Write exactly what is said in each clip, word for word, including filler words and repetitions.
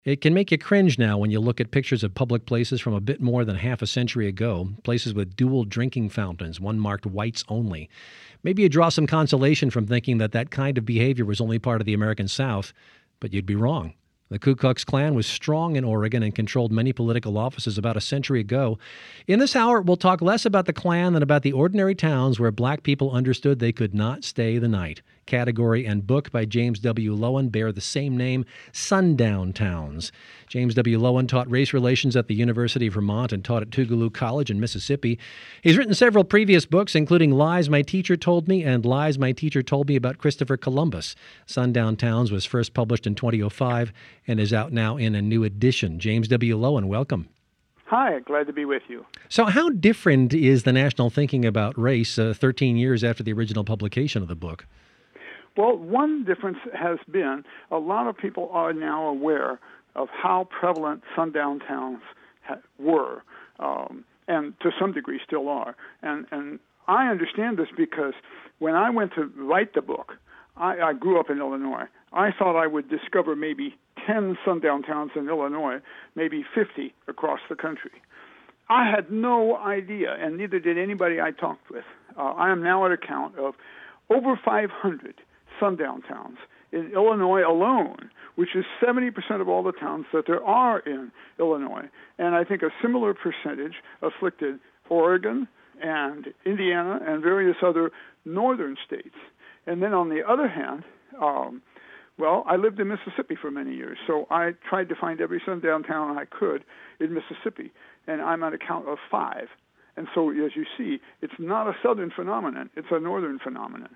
It can make you cringe now when you look at pictures of public places from a bit more than half a century ago, places with dual drinking fountains, one marked whites only. Maybe you draw some consolation from thinking that that kind of behavior was only part of the American South, but you'd be wrong. The Ku Klux Klan was strong in Oregon and controlled many political offices about a century ago. In this hour, we'll talk less about the Klan than about the ordinary towns where black people understood they could not stay the night. Category and book by James W. Loewen bear the same name, Sundown Towns. James W. Loewen taught race relations at the University of Vermont and taught at Tougaloo College in Mississippi. He's written several previous books, including Lies My Teacher Told Me and Lies My Teacher Told Me About Christopher Columbus. Sundown Towns was first published in two thousand five and is out now in a new edition. James W. Loewen, welcome. Hi, glad to be with you. So how different is the national thinking about race uh, thirteen years after the original publication of the book? Well, one difference has been a lot of people are now aware of how prevalent sundown towns ha- were, um, and to some degree still are. And, and I understand this because when I went to write the book, I, I grew up in Illinois. I thought I would discover maybe ten sundown towns in Illinois, maybe fifty across the country. I had no idea, and neither did anybody I talked with. Uh, I am now at a count of over five hundred sundown towns in Illinois alone, which is seventy percent of all the towns that there are in Illinois. And I think a similar percentage afflicted Oregon and Indiana and various other northern states. And then on the other hand, um, well, I lived in Mississippi for many years, so I tried to find every sundown town I could in Mississippi, and I'm at a count of five. And so, as you see, it's not a southern phenomenon, it's a northern phenomenon.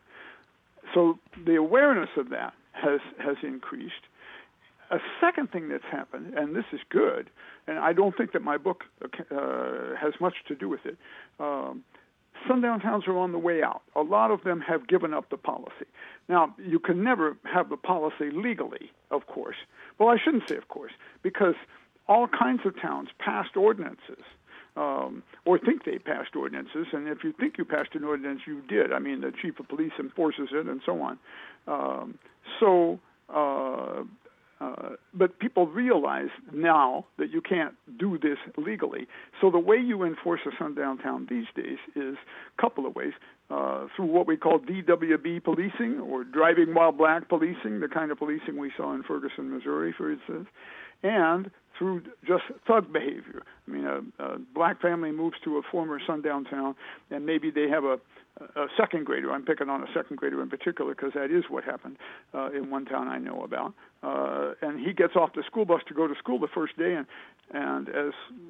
So the awareness of that has, has increased. A second thing that's happened, and this is good, and I don't think that my book uh, has much to do with it, um, sundown towns are on the way out. A lot of them have given up the policy. Now, you can never have the policy legally, of course. Well, I shouldn't say of course, because all kinds of towns passed ordinances, um, or think they passed ordinances, and if you think you passed an ordinance, you did. I mean, the chief of police enforces it and so on. Um, so, uh, uh, but people realize now that you can't do this legally. So the way you enforce a sundown town these days is a couple of ways. Uh, through what we call D W B policing, or driving while black policing, the kind of policing we saw in Ferguson, Missouri, for instance, and through just thug behavior. I mean, a, a black family moves to a former sundown town, and maybe they have a, a second grader. I'm picking on a second grader in particular because that is what happened uh, in one town I know about. Uh, and he gets off the school bus to go to school the first day, and, and as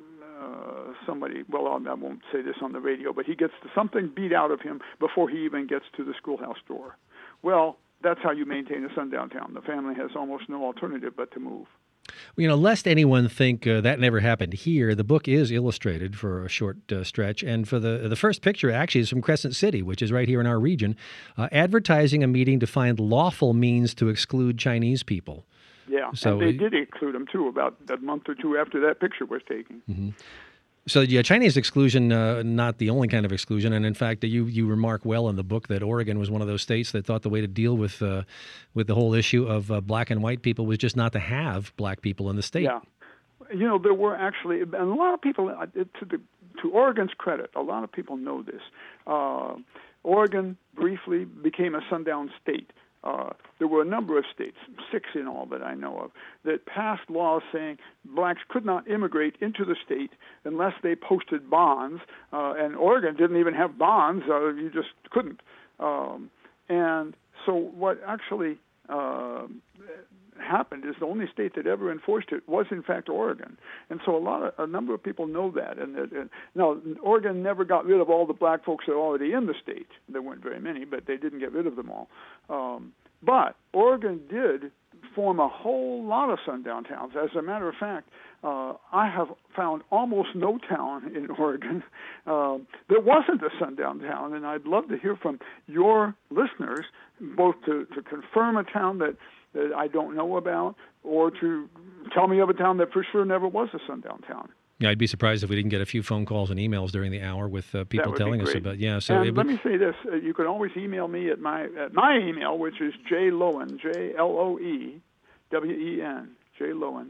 uh, somebody, well, I won't say this on the radio, but he gets something beat out of him before he even gets to the schoolhouse door. Well, that's how you maintain a sundown town. The family has almost no alternative but to move. You know, lest anyone think uh, that never happened here, the book is illustrated for a short uh, stretch. And for the the first picture, actually, is from Crescent City, which is right here in our region, uh, advertising a meeting to find lawful means to exclude Chinese people. Yeah, so, and they did exclude them, too, about a month or two after that picture was taken. Mm-hmm. So, yeah, Chinese exclusion, uh, not the only kind of exclusion. And in fact, you you remark well in the book that Oregon was one of those states that thought the way to deal with uh, with the whole issue of uh, black and white people was just not to have black people in the state. Yeah. You know, there were actually, and a lot of people, to, the, to Oregon's credit, a lot of people know this. Uh, Oregon briefly became a sundown state. Uh, there were a number of states, six in all that I know of, that passed laws saying blacks could not immigrate into the state unless they posted bonds, uh, and Oregon didn't even have bonds. Uh, you just couldn't. Um, and so what actually uh, happened is the only state that ever enforced it was, in fact, Oregon. And so a lot of a number of people know that. And, and now, Oregon never got rid of all the black folks that were already in the state. There weren't very many, but they didn't get rid of them all. Um, but Oregon did form a whole lot of sundown towns. As a matter of fact, uh, I have found almost no town in Oregon uh, that wasn't a sundown town, and I'd love to hear from your listeners, both to, to confirm a town that, that I don't know about, or to tell me of a town that for sure never was a sundown town. Yeah, I'd be surprised if we didn't get a few phone calls and emails during the hour with uh, people telling us about. Yeah, so and it let would, me say this: uh, you can always email me at my at my email, which is jlowen, J L O E W E N, J Lowen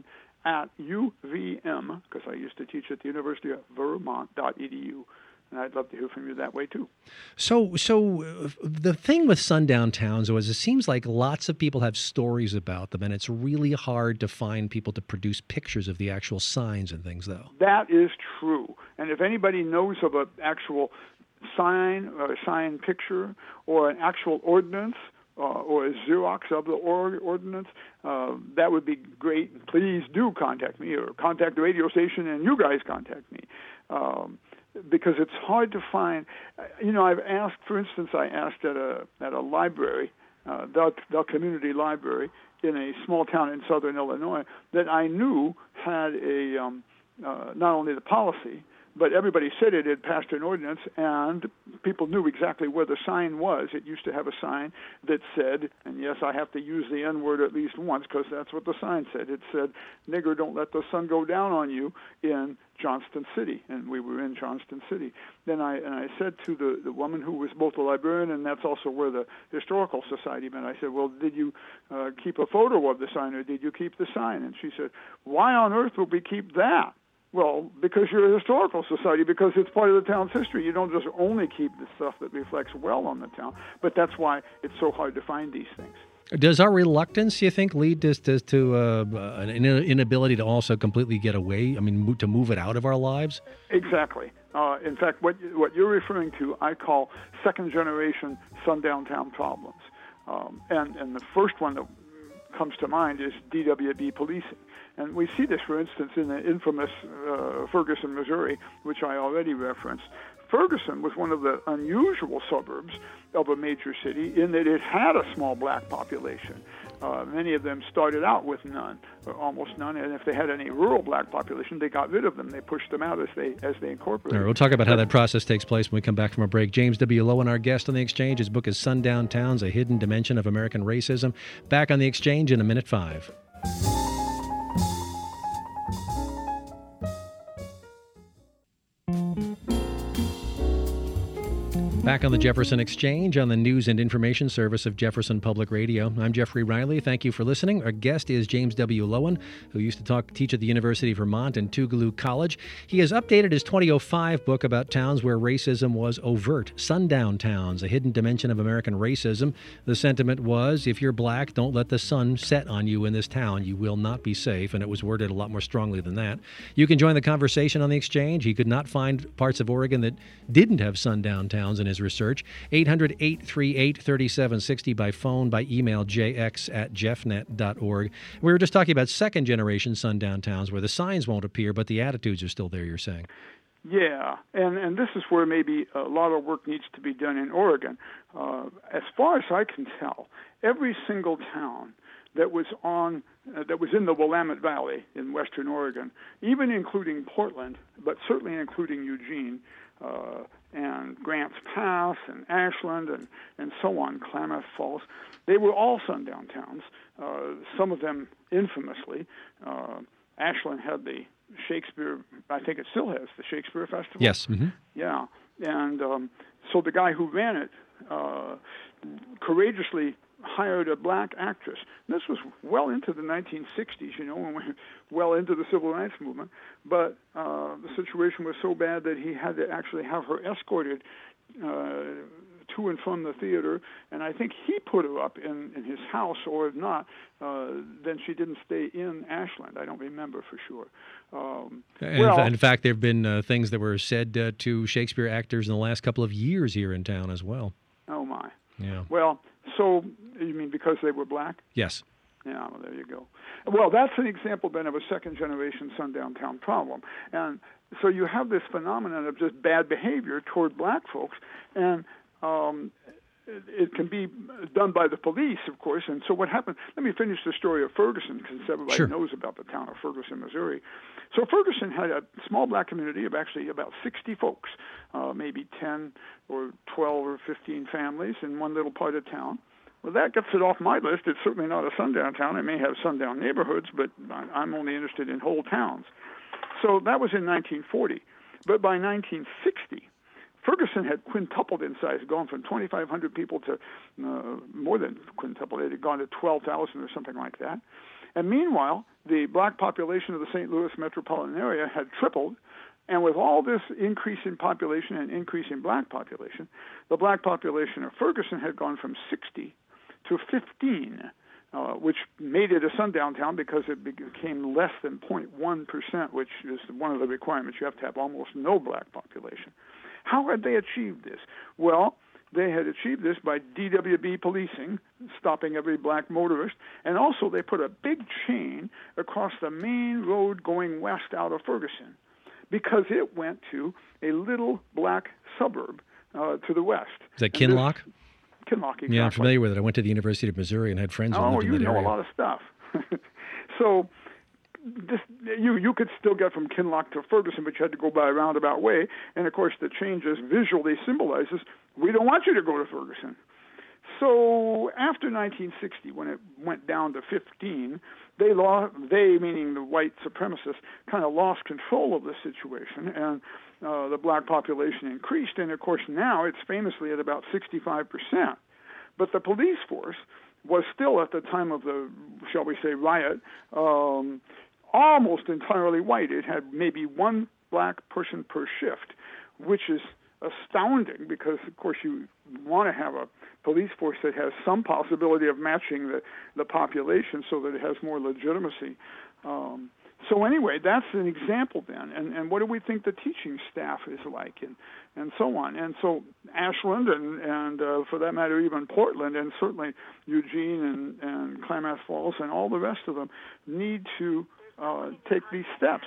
at U V M, because I used to teach at the University of Vermont dot E D U. And I'd love to hear from you that way, too. So, so uh, the thing with sundown towns was it seems like lots of people have stories about them, and it's really hard to find people to produce pictures of the actual signs and things, though. That is true. And if anybody knows of an actual sign or a sign picture or an actual ordinance uh, or a Xerox of the or- ordinance, uh, that would be great. Please do contact me or contact the radio station, and you guys contact me. Um, because it's hard to find. You know, I've asked, for instance, I asked at a at a library, uh, the, the community library in a small town in southern Illinois that I knew had a um, uh, not only the policy, but everybody said it had passed an ordinance, and people knew exactly where the sign was. It used to have a sign that said, and yes, I have to use the N word at least once because that's what the sign said. It said, "Nigger, don't let the sun go down on you," in Johnston City, and we were in Johnston City. Then I and I said to the, the woman who was both a librarian, and that's also where the Historical Society met, I said, "Well, did you uh, keep a photo of the sign, or did you keep the sign?" And she said, "Why on earth would we keep that?" Well, because you're a historical society, because it's part of the town's history. You don't just only keep the stuff that reflects well on the town, but that's why it's so hard to find these things. Does our reluctance, you think, lead to, to, to uh, an inability to also completely get away, I mean, to move it out of our lives? Exactly. Uh, in fact, what, what you're referring to, I call second-generation sundown town problems. Um, and, and the first one that comes to mind is D W B policing. And we see this, for instance, in the infamous uh, Ferguson, Missouri, which I already referenced. Ferguson was one of the unusual suburbs of a major city in that it had a small black population. Uh, many of them started out with none, or almost none, and if they had any rural black population, they got rid of them. They pushed them out as they as they incorporated. All right, we'll talk about how that process takes place when we come back from a break. James W. Loewen, our guest on The Exchange. His book is Sundown Towns, A Hidden Dimension of American Racism. Back on The Exchange in a minute five. Back on the Jefferson Exchange on the News and Information Service of Jefferson Public Radio. I'm Jeffrey Riley. Thank you for listening. Our guest is James W. Loewen, who used to talk, teach at the University of Vermont and Tougaloo College. He has updated his twenty oh five book about towns where racism was overt, Sundown Towns, A Hidden Dimension of American Racism. The sentiment was, if you're black, don't let the sun set on you in this town. You will not be safe, and it was worded a lot more strongly than that. You can join the conversation on the Exchange. He could not find parts of Oregon that didn't have sundown towns in his research. eight hundred, eight three eight, three seven six zero by phone, by email, j x at jeffnet dot org. We were just talking about second-generation sundown towns where the signs won't appear, but the attitudes are still there, you're saying. Yeah, and, and this is where maybe a lot of work needs to be done in Oregon. Uh, as far as I can tell, every single town that was on uh, that was in the Willamette Valley in western Oregon, even including Portland, but certainly including Eugene, uh, and Grants Pass and Ashland and, and so on, Klamath Falls, they were all sundown towns, uh, some of them infamously. Uh, Ashland had the Shakespeare, I think it still has, the Shakespeare Festival. Yes. Mm-hmm. Yeah, and um, so the guy who ran it uh, courageously hired a black actress. And this was well into the nineteen sixties, you know, when we well into the civil rights movement. But uh, the situation was so bad that he had to actually have her escorted uh, to and from the theater. And I think he put her up in, in his house, or if not, uh, then she didn't stay in Ashland. I don't remember for sure. Um, and well, in fact, there have been uh, things that were said uh, to Shakespeare actors in the last couple of years here in town as well. Oh, my. Yeah. Well, so you mean because they were black? Yes. Yeah, well, there you go. Well, that's an example, then, of a second-generation sundown town problem. And so you have this phenomenon of just bad behavior toward black folks, and um, it, it can be done by the police, of course. And so what happened, let me finish the story of Ferguson, because everybody Sure. knows about the town of Ferguson, Missouri. So Ferguson had a small black community of actually about sixty folks, uh, maybe ten or twelve or fifteen families in one little part of town. Well, that gets it off my list. It's certainly not a sundown town. It may have sundown neighborhoods, but I'm only interested in whole towns. So that was in nineteen forty. But by nineteen sixty, Ferguson had quintupled in size, gone from twenty-five hundred people to uh, more than quintupled. It had gone to twelve thousand or something like that. And meanwhile, the black population of the Saint Louis metropolitan area had tripled. And with all this increase in population and increase in black population, the black population of Ferguson had gone from sixty to fifteen, uh, which made it a sundown town because it became less than zero point one percent, which is one of the requirements. You have to have almost no black population. How had they achieved this? Well, they had achieved this by D W B policing, stopping every black motorist, and also they put a big chain across the main road going west out of Ferguson, because it went to a little black suburb uh, to the west. Is that Kinloch? This, Kinloch, exactly. Yeah, I'm familiar with it. I went to the University of Missouri and had friends who oh, lived in that area. Oh, you know a lot of stuff. So this, you you could still get from Kinloch to Ferguson, but you had to go by a roundabout way. And, of course, the changes visually symbolizes, we don't want you to go to Ferguson. So after nineteen sixty, when it went down to fifteen, they lost, they meaning the white supremacists, kind of lost control of the situation, and uh, the black population increased. And of course, now it's famously at about sixty-five percent. But the police force was still, at the time of the, shall we say, riot, um, almost entirely white. It had maybe one black person per shift, which is astounding because, of course, you want to have a police force that has some possibility of matching the, the population so that it has more legitimacy. Um, so anyway, that's an example then. And, and what do we think the teaching staff is like and, and so on? And so Ashland and, and uh, for that matter, even Portland and certainly Eugene and, and Klamath Falls and all the rest of them need to uh, take these steps.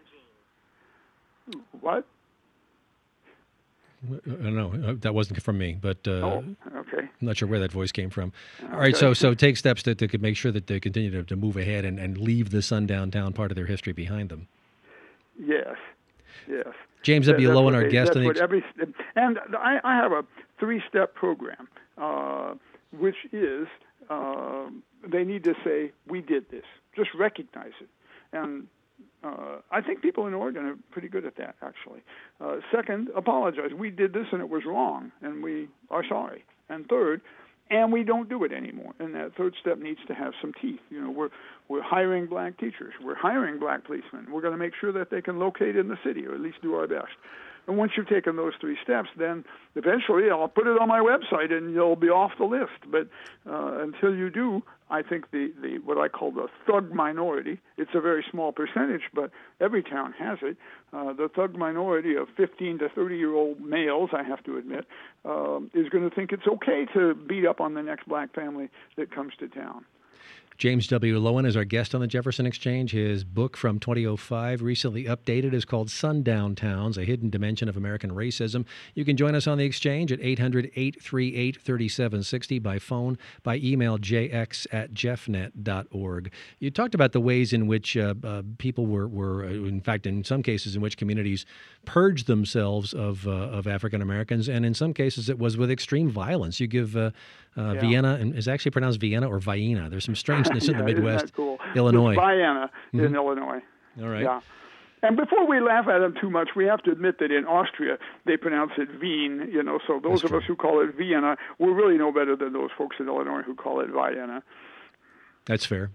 What? No, that wasn't from me, but uh, oh, okay. I'm not sure where that voice came from. Okay. All right, so so take steps that they could make sure that they continue to, to move ahead and, and leave the sundown town part of their history behind them. Yes, yes. James W. That, Loewen, our they, guest. That's on the what ex- every, and I, I have a three-step program, uh, which is uh, they need to say, we did this. Just recognize it. And Uh, I think people in Oregon are pretty good at that, actually. Uh, second, apologize. We did this and it was wrong, and we are sorry. And third, and we don't do it anymore. And that third step needs to have some teeth. You know, we're we're hiring black teachers. We're hiring black policemen. We're going to make sure that they can locate in the city, or at least do our best. And once you've taken those three steps, then eventually I'll put it on my website and you'll be off the list. But uh, until you do, I think the, the what I call the thug minority, it's a very small percentage, but every town has it, uh, the thug minority of fifteen to thirty-year-old males, I have to admit, um, is going to think it's okay to beat up on the next black family that comes to town. James W. Loewen is our guest on the Jefferson Exchange. His book from twenty oh five, recently updated, is called Sundown Towns, A Hidden Dimension of American Racism. You can join us on the Exchange at eight hundred, eight three eight, three seven six zero, by phone, by email, j x at jeffnet dot org. You talked about the ways in which uh, uh, people were, were, in fact, in some cases in which communities purged themselves of, uh, of African Americans, and in some cases it was with extreme violence. You give uh, uh, yeah. Vienna, and it's actually pronounced Vienna or Vienna. There's some strangeness yeah, in the Midwest. Isn't that cool? Illinois. It's Vienna mm-hmm. in Illinois. All right. Yeah. And before we laugh at them too much, we have to admit that in Austria they pronounce it Wien. You know, so those That's of true. us who call it Vienna, we're really no better than those folks in Illinois who call it Vienna. That's fair.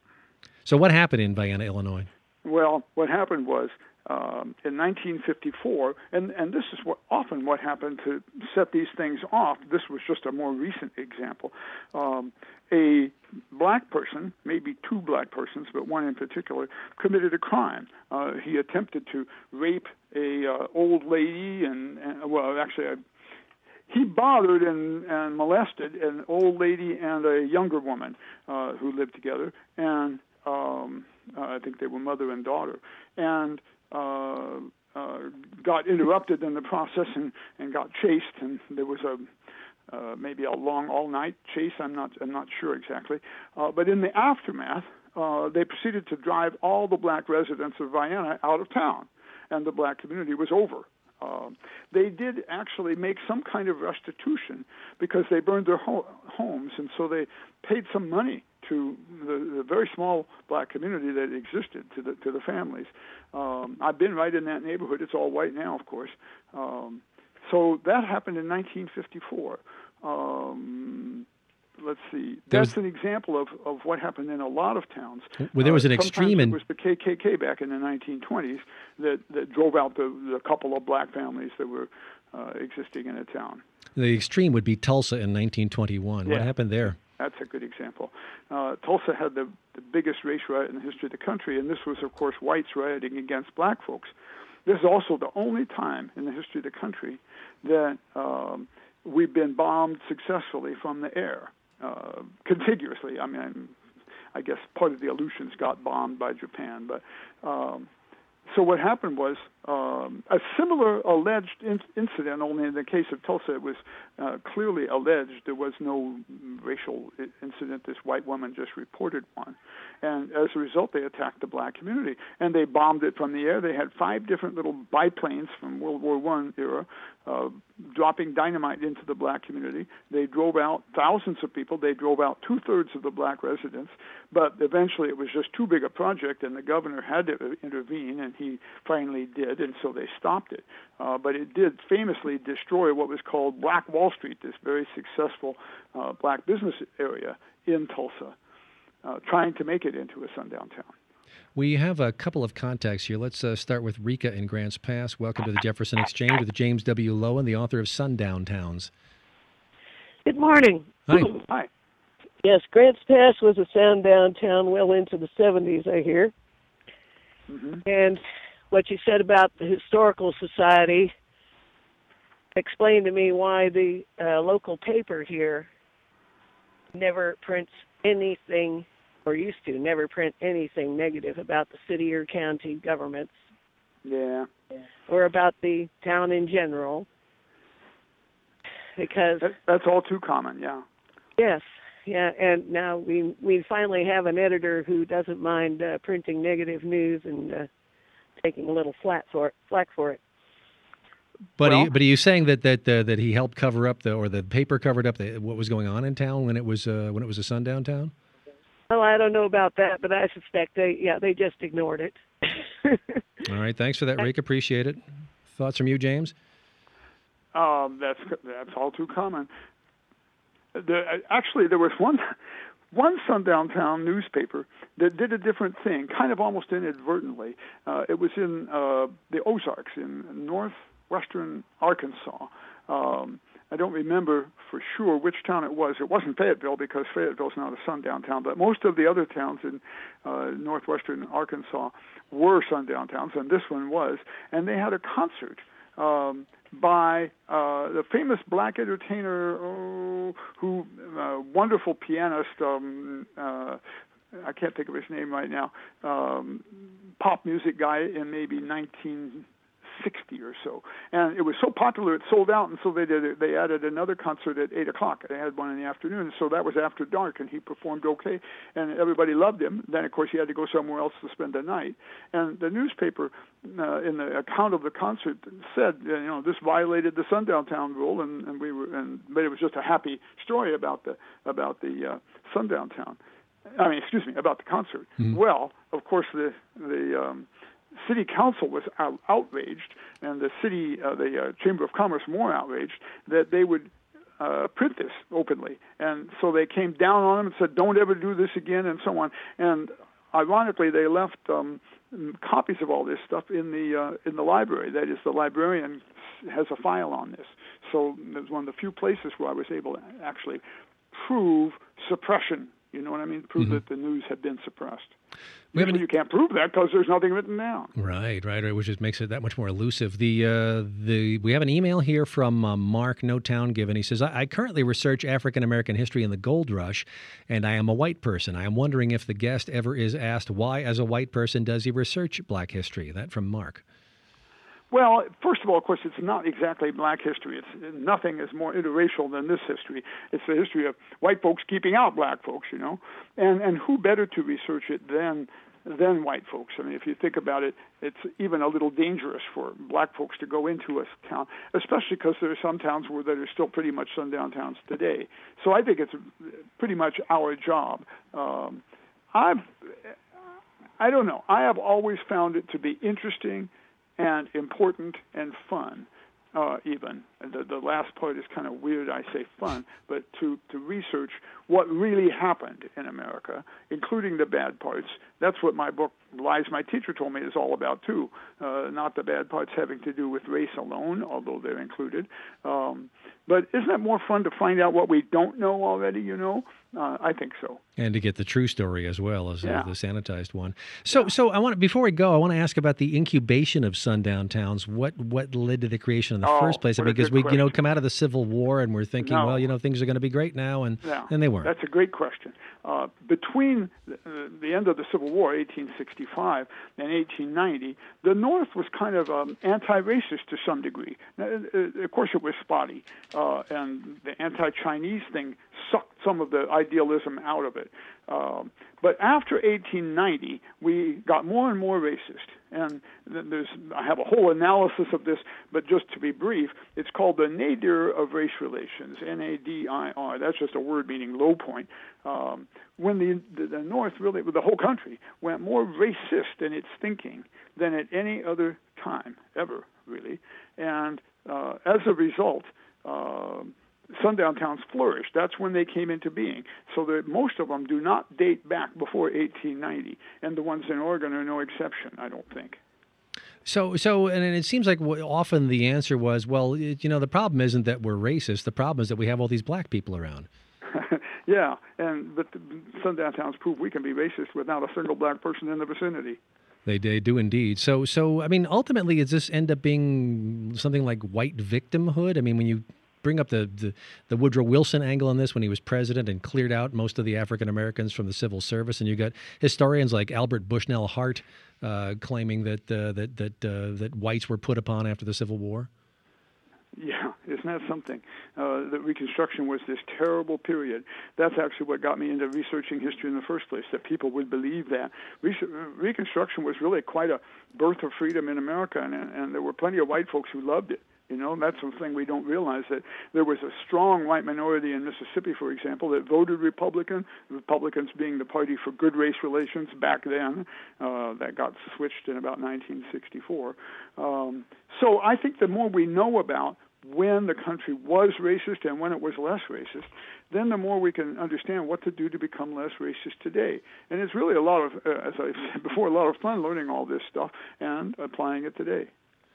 So what happened in Vienna, Illinois? Well, what happened was um, in nineteen fifty-four, and, and this is what often what happened to set these things off. This was just a more recent example. Um, a black person, maybe two black persons, but one in particular, committed a crime. Uh, he attempted to rape a uh, old lady, and, and well, actually, I, he bothered and, and molested an old lady and a younger woman uh, who lived together, and um, uh, I think they were mother and daughter, and uh, uh, got interrupted in the process and, and got chased, and there was a Uh, maybe a long all-night chase. I'm not. I'm not sure exactly. Uh, but in the aftermath, uh, they proceeded to drive all the black residents of Vienna out of town, and the black community was over. Uh, they did actually make some kind of restitution because they burned their ho- homes, and so they paid some money to the, the very small black community that existed, to the to the families. Um, I've been right in that neighborhood. It's all white now, of course. Um, So that happened in nineteen fifty-four. Um, let's see. There That's was, an example of, of what happened in a lot of towns. well, there was an uh, extreme in... It was the K K K back in the nineteen twenties that, that drove out the, the couple of black families that were uh, existing in a town. The extreme would be Tulsa in nineteen twenty-one. Yeah. What happened there? That's a good example. Uh, Tulsa had the, the biggest race riot in the history of the country, and this was, of course, whites rioting against black folks. This is also the only time in the history of the country that um, we've been bombed successfully from the air, uh, contiguously. I mean, I guess part of the Aleutians got bombed by Japan. But um, so what happened was um, a similar alleged in- incident, only in the case of Tulsa, it was uh, clearly alleged. There was no racial I- incident. This white woman just reported one. And as a result, they attacked the black community. And they bombed it from the air. They had five different little biplanes from World War One era uh, dropping dynamite into the black community. They drove out thousands of people. They drove out two-thirds of the black residents. But eventually it was just too big a project, and the governor had to intervene, and he finally did, and so they stopped it. Uh, but it did famously destroy what was called Black Wall Street, this very successful uh, black business area in Tulsa, uh, trying to make it into a sundown town. We have a couple of contacts here. Let's uh, start with Rika in Grants Pass. Welcome to the Jefferson Exchange with James W. Lowen, the author of Sundown Towns. Good morning. Hi. Hi. Yes, Grants Pass was a sundown town well into the seventies, I hear. Mm-hmm. And what you said about the Historical Society explained to me why the uh, local paper here never prints anything, or used to never print anything negative about the city or county governments. Yeah. Or about the town in general. Because that, that's all too common, yeah. Yes, yeah, and now we we finally have an editor who doesn't mind uh, printing negative news and uh, taking a little flat for it, flack for it. But well, are you, but are you saying that that uh, that he helped cover up the or the paper covered up the, what was going on in town when it was uh, when it was a sundown town? Well, I don't know about that, but I suspect they yeah they just ignored it. All right, thanks for that, Rick. Appreciate it. Thoughts from you, James? Um, that's that's all too common. The, actually, there was one one sundown town newspaper that did a different thing, kind of almost inadvertently. Uh, it was in uh, the Ozarks in northwestern Arkansas. Um, I don't remember for sure which town it was. It wasn't Fayetteville because Fayetteville's not a sundown town, but most of the other towns in uh, northwestern Arkansas were sundown towns, and this one was. And they had a concert um, by uh, the famous black entertainer, oh, who uh, wonderful pianist. Um, uh, I can't think of his name right now. Um, pop music guy in maybe nineteen sixty or so, and it was so popular it sold out, and so they did. They added another concert at eight o'clock. They had one in the afternoon, so that was after dark, and he performed okay, and everybody loved him. Then, of course, he had to go somewhere else to spend the night. And the newspaper, uh, in the account of the concert, said, you know, this violated the sundown town rule, and, and we were, and but it was just a happy story about the about the uh, sundown town. I mean, excuse me, about the concert. Mm-hmm. Well, of course, the the um, City Council was out, outraged, and the city, uh, the uh, Chamber of Commerce, more outraged that they would uh, print this openly, and so they came down on them and said, "Don't ever do this again," and so on. And ironically, they left um, copies of all this stuff in the uh, in the library. That is, the librarian has a file on this. So it was one of the few places where I was able to actually prove suppression. You know what I mean? Prove mm-hmm. that the news had been suppressed. Usually you can't prove that because there's nothing written down. Right, right, right, which just makes it that much more elusive. The uh, the we have an email here from uh, Mark, no town given. He says, I, I currently research African-American history in the gold rush, and I am a white person. I am wondering if the guest ever is asked why, as a white person, does he research black history? That from Mark. Well, first of all, of course, it's not exactly black history. It's nothing is more interracial than this history. It's the history of white folks keeping out black folks, you know. And and who better to research it than than white folks? I mean, if you think about it, it's even a little dangerous for black folks to go into a town, especially because there are some towns where that are still pretty much sundown towns today. So I think it's pretty much our job. Um, I've I don't know. I have always found it to be interesting and important and fun, uh, even. The, the last part is kind of weird, I say fun, but to, to research what really happened in America, including the bad parts. That's what my book, Lies My Teacher Told Me, is all about, too. Uh, not the bad parts having to do with race alone, although they're included. Um, but isn't it more fun to find out what we don't know already, you know? Uh, I think so. And to get the true story as well as yeah. uh, the sanitized one. So, yeah. so I want before we go, I want to ask about the incubation of sundown towns. What what led to the creation in the oh, first place? I mean, because we question. you know come out of the Civil War and we're thinking, no. well, you know, things are going to be great now, and yeah. and they weren't. That's a great question. Uh, between the, uh, the end of the Civil War, eighteen sixty-five, and eighteen ninety, the North was kind of um, anti-racist to some degree. Now, uh, of course, it was spotty, uh, and the anti-Chinese thing sucked some of the idealism out of it. Um, but after eighteen ninety, we got more and more racist. And there's, I have a whole analysis of this, but just to be brief, it's called the nadir of race relations, N A D I R. That's just a word meaning low point. Um, when the, the, the North, really, the whole country, went more racist in its thinking than at any other time, ever, really. And uh, as a result, uh, sundown towns flourished. That's when they came into being. So that most of them do not date back before eighteen ninety, and the ones in Oregon are no exception, I don't think. So, so, and it seems like often the answer was, well, you know, the problem isn't that we're racist. The problem is that we have all these black people around. yeah, and but the sundown towns prove we can be racist without a single black person in the vicinity. They, they do indeed. So, so I mean, ultimately, does this end up being something like white victimhood? I mean, when you bring up the, the, the Woodrow Wilson angle on this when he was president and cleared out most of the African Americans from the civil service, and you got historians like Albert Bushnell Hart uh, claiming that uh, that that uh, that whites were put upon after the Civil War. Yeah, isn't that something? Uh, that Reconstruction was this terrible period. That's actually what got me into researching history in the first place, that people would believe that. Re- Reconstruction was really quite a birth of freedom in America, and, and there were plenty of white folks who loved it. You know, that's something we don't realize, that there was a strong white minority in Mississippi, for example, that voted Republican, Republicans being the party for good race relations back then. Uh, that got switched in about nineteen sixty-four. Um, so I think the more we know about when the country was racist and when it was less racist, then the more we can understand what to do to become less racist today. And it's really a lot of, uh, as I said before, a lot of fun learning all this stuff and applying it today.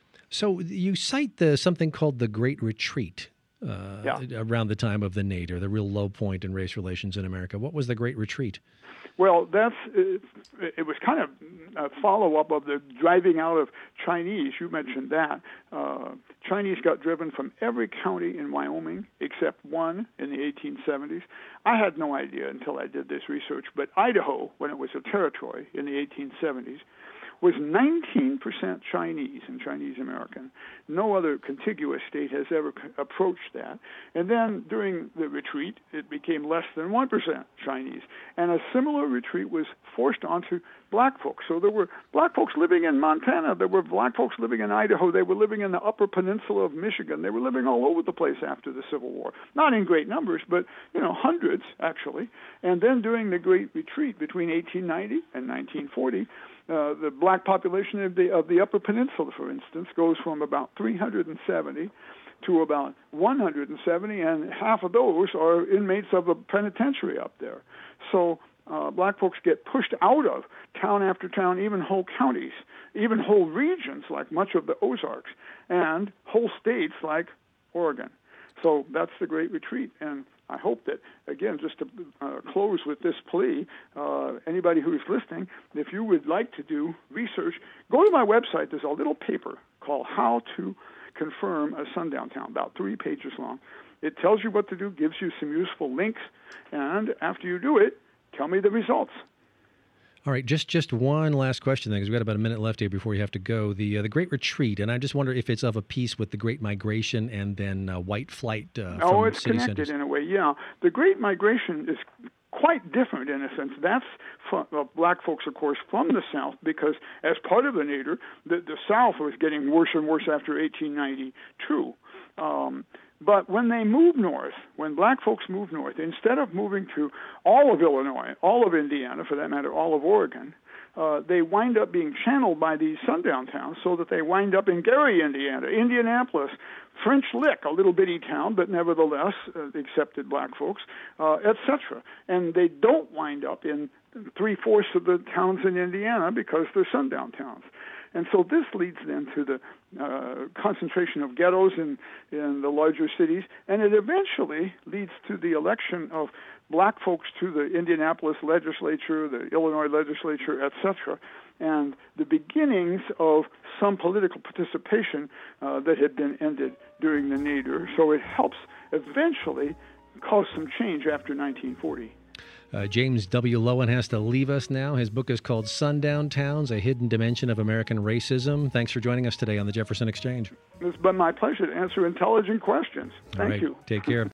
So you cite the something called the Great Retreat uh, yeah. around the time of the nadir, the real low point in race relations in America. What was the Great Retreat? Well, that's it, it was kind of a follow-up of the driving out of Chinese. You mentioned that. Uh, Chinese got driven from every county in Wyoming except one in the eighteen seventies. I had no idea until I did this research, but Idaho, when it was a territory in the eighteen seventies, was nineteen percent Chinese and Chinese American. No other contiguous state has ever approached that. And then during the retreat, it became less than one percent Chinese. And a similar retreat was forced onto black folks. So there were black folks living in Montana. There were black folks living in Idaho. They were living in the Upper Peninsula of Michigan. They were living all over the place after the Civil War. Not in great numbers, but, you know, hundreds, actually. And then during the Great Retreat between eighteen ninety and nineteen forty, Uh, the black population of the of the Upper Peninsula, for instance, goes from about three hundred seventy to about one hundred seventy, and half of those are inmates of a penitentiary up there. So uh, black folks get pushed out of town after town, even whole counties, even whole regions like much of the Ozarks, and whole states like Oregon. So that's the Great Retreat, and I hope that, again, just to uh, close with this plea, uh, anybody who's listening, if you would like to do research, go to my website. There's a little paper called How to Confirm a Sundown Town, about three pages long. It tells you what to do, gives you some useful links, and after you do it, tell me the results. All right, just just one last question, then, because we've got about a minute left here before you have to go. The uh, the Great Retreat, and I just wonder if it's of a piece with the Great Migration and then uh, white flight uh, from oh, it's city connected centers. In a way, yeah. The Great Migration is quite different in a sense. That's from, uh, black folks, of course, from the South, because as part of the nadir, the, the South was getting worse and worse after eighteen ninety-two. Um, But when they move north, when black folks move north, instead of moving to all of Illinois, all of Indiana, for that matter, all of Oregon, uh, they wind up being channeled by these sundown towns so that they wind up in Gary, Indiana, Indianapolis, French Lick, a little bitty town, but nevertheless uh, accepted black folks, uh, et cetera. And they don't wind up in three-fourths of the towns in Indiana because they're sundown towns. And so this leads then to the uh, concentration of ghettos in, in the larger cities, and it eventually leads to the election of black folks to the Indianapolis legislature, the Illinois legislature, et cetera, and the beginnings of some political participation uh, that had been ended during the nadir. So it helps eventually cause some change after nineteen forty. Uh, James W. Loewen has to leave us now. His book is called Sundown Towns, A Hidden Dimension of American Racism. Thanks for joining us today on the Jefferson Exchange. It's been my pleasure to answer intelligent questions. Thank All right. you. Take care.